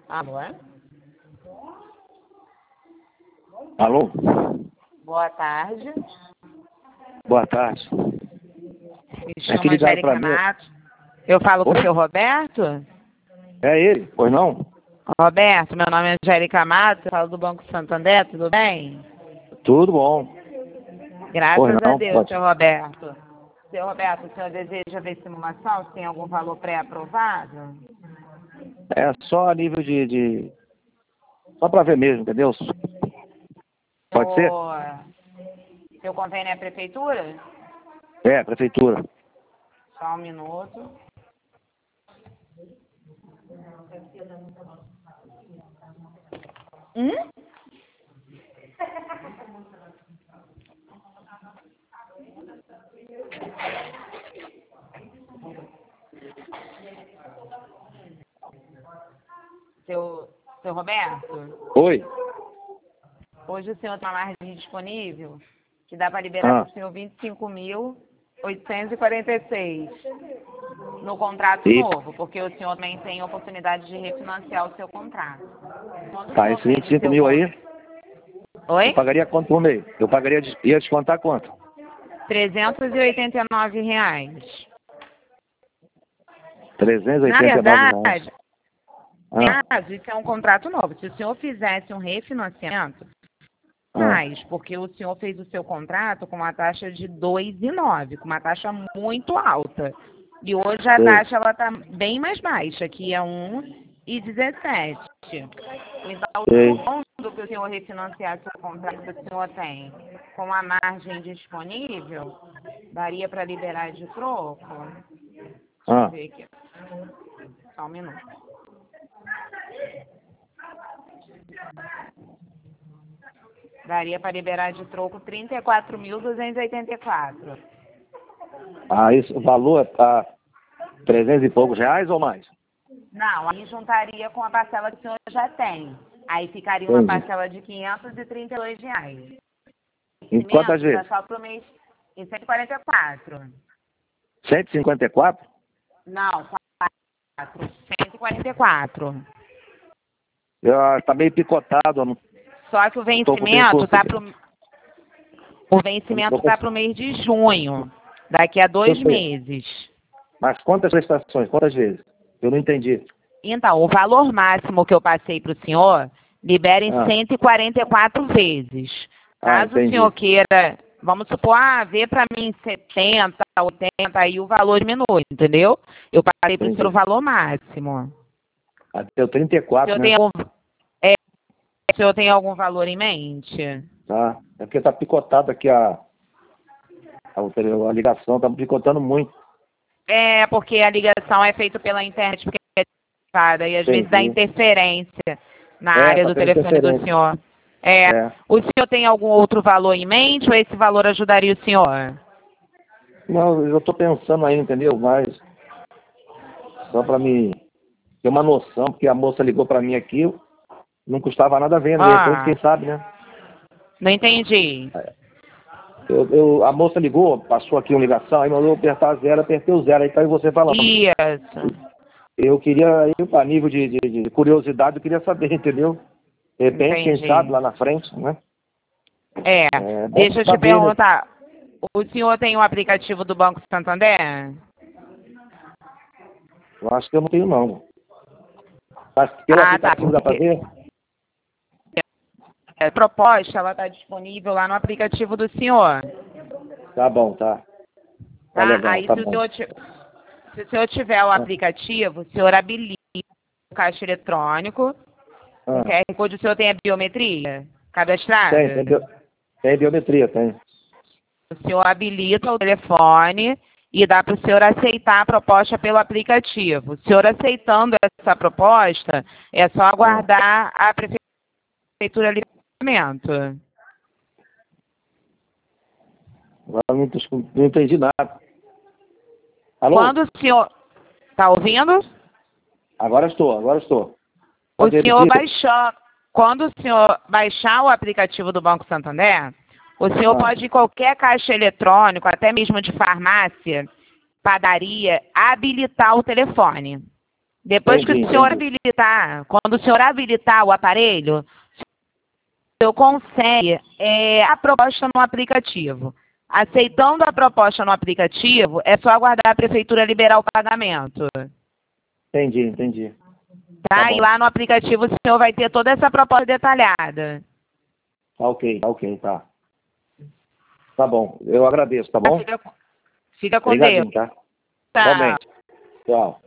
Alô? Alô? Boa tarde. Boa tarde. Me chamo que ligaram pra Angélica mim. Matos. Eu falo com o Oi? seu Roberto? É ele? Pois não? Roberto, meu nome é Angélica Matos, eu falo do Banco Santander, tudo bem? Tudo bom. Pois Graças a não, Deus, pode. seu Roberto. Seu Roberto, o senhor deseja ver simulação? Se tem algum valor pré-aprovado? É só a nível de... Só pra ver mesmo, entendeu? Pode ser? Seu convênio é a prefeitura? É, prefeitura. Só um minuto. Seu Roberto, Oi? hoje o senhor tem uma margem disponível que dá para liberar para o senhor 25.846 no contrato E... novo, porque o senhor também tem oportunidade de refinanciar o seu contrato. Quando o Tá, senhor esse fez o 25 seu mil aí, eu Oi? pagaria quanto por mês? Eu pagaria... Ia descontar quanto? R$ 389. Na 389 reais. verdade, Ah, caso isso é um contrato novo. Se o senhor fizesse um refinanciamento, ah, mais, porque o senhor fez o seu contrato com uma taxa de 2,9, com uma taxa muito alta. E hoje a sei. taxa ela está bem mais baixa, que é 1,17. Então, Sei. quando que o senhor refinanciar seu contrato que o senhor tem com a margem disponível, daria para liberar de troco? Deixa eu Ah, ver aqui. Só um minuto. Daria para liberar de troco 34.284. isso, o valor tá 300 e poucos reais ou mais? Não, aí juntaria com a parcela que o senhor já tem. Aí ficaria uma Entendi. parcela de R$ 532. Em quantas Vencimento já vezes? só para o mês em 144. 154? Não, 144. Tá meio picotado, eu não Só que o tô vencimento tá conseguindo. pro o Eu não tô vencimento tá conseguindo. pro mês de junho, daqui a Eu 2 sei. meses. Mas quantas prestações? Quantas vezes? Eu não entendi. Então, o valor máximo que eu passei para o senhor libera em Ah, 144 vezes. Caso o senhor entendi. queira, vamos supor, vê para mim 70, 80, aí o valor diminui, entendeu? Eu passei para o senhor o Entendi. valor máximo. Deu O 34, senhor né? tem algum, é, o senhor tem algum valor em mente? Tá. É porque tá picotado aqui a ligação, tá picotando muito. É, porque a ligação é feita pela internet, porque é privada, e às vezes dá Entendi. interferência na área Tá do tendo telefone do interferência. senhor. É, É. o senhor tem algum outro valor em mente ou esse valor ajudaria o senhor? Não, eu tô pensando aí, entendeu? Mas só pra me ter uma noção, porque a moça ligou pra mim aqui, não custava nada a venda, de repente, Ah, quem sabe, né? não entendi. A moça ligou, passou aqui uma ligação, aí mandou eu apertar zero, apertei o zero, aí caiu você falando. Isso. Eu queria, a nível de curiosidade, eu queria saber, entendeu? De repente, quem sabe, Entendi. lá na frente, né? É, É bom deixa eu te saber, né? perguntar. O senhor tem o aplicativo do Banco Santander? Eu acho que eu não tenho, não. Mas pelo Ah, tá, aplicativo dá pra porque ver? a proposta ela está disponível lá no aplicativo do senhor. Tá bom, tá. Tá Tá? legal, Aí tá bom. se o senhor tiver o Ah, aplicativo, o senhor habilita o caixa eletrônico, o ah. QR Code, o senhor tem a biometria Tem, cadastrada? tem biometria, tem. O senhor habilita o telefone e dá para o senhor aceitar a proposta pelo aplicativo. O senhor aceitando essa proposta, é só Ah. aguardar a prefeitura livramento. Agora não entendi nada. Alô? Quando o senhor... Está ouvindo? Agora estou, agora estou. O Pode senhor repetir? baixou... Quando o senhor baixar o aplicativo do Banco Santander, o senhor Ah, pode ir em qualquer caixa eletrônico, até mesmo de farmácia, padaria, habilitar o telefone. Depois que o senhor habilitar, quando o senhor habilitar o aparelho, o senhor consegue a proposta no aplicativo. Aceitando a proposta no aplicativo, é só aguardar a prefeitura liberar o pagamento. Entendi. Tá? E lá no aplicativo o senhor vai ter toda essa proposta detalhada. Ok, tá. Tá bom, eu agradeço, tá bom? Fica com Obrigadinho, Deus. tá? Tá. Igualmente. Tchau.